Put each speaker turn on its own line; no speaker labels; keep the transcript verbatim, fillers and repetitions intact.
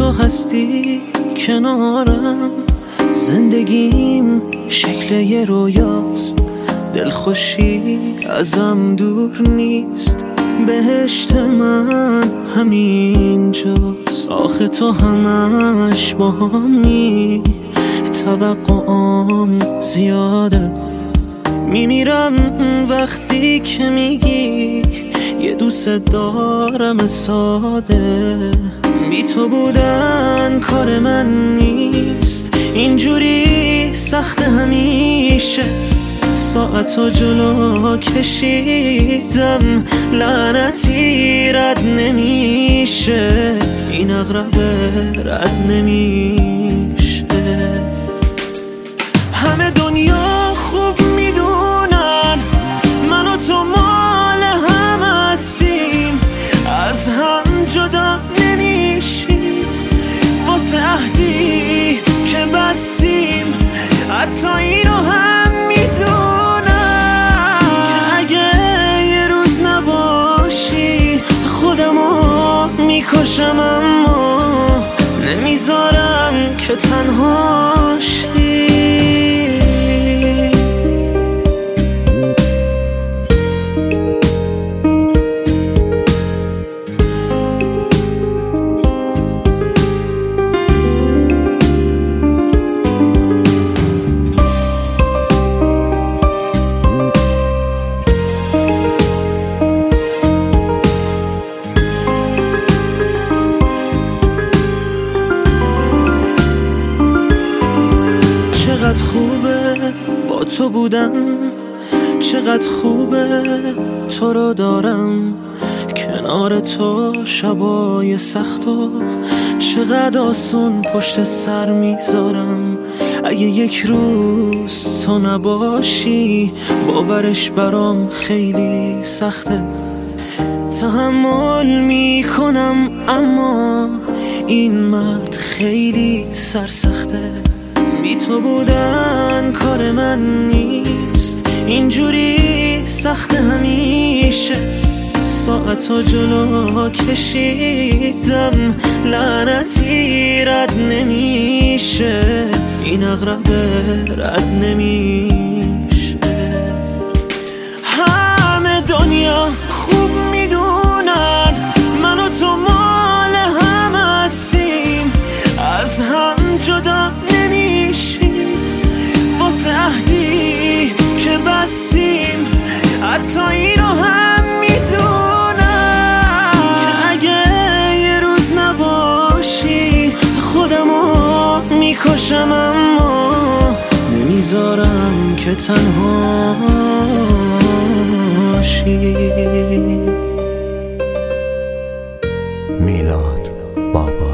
تو هستی کنارم، زندگیم شکل یه رویاست، دلخوشی ازم دور نیست، بهشت من همینجاست. آخه تو همش با همی، توقعام زیاده، میمیرم وقتی که میگی یه دوست دارم ساده. بی تو بودن کار من نیست، اینجوری سخت همیشه، ساعتا جلو کشیدم لعنتی رد نمیشه، این اغربه رد نمیشه. همه دنیا خوب میدونن من و تو مال هم هستیم، از هم جدا نمیشیم، واسه عهدی که بستیم حتی اینو هم میدونم که اگه یه روز نباشی خودمو میکشم، اما نمیذارم که تنهاشی. چقدر خوبه با تو بودم، چقدر خوبه تو رو دارم کنار تو، شبای سخت و چقدر آسون پشت سر میذارم. اگه یک روز تو نباشی باورش برام خیلی سخته، تحمل میکنم اما این مرد خیلی سرسخته. بی تو بودن کار من نیست، اینجوری سخت همیشه، ساعتا جلو کشیدم لعنتی رد نمیشه، این اغربه رد نمیشه. همه دنیا خوب میدونن من و تو مال هم هستیم، از هم جدا نمیشیم، واسه عهدی که بستیم حتی اینو هم میدونم که اگه یه روز نباشی خودمو میکشم، اما نمیذارم که تنهاشی.
میلاد بابا.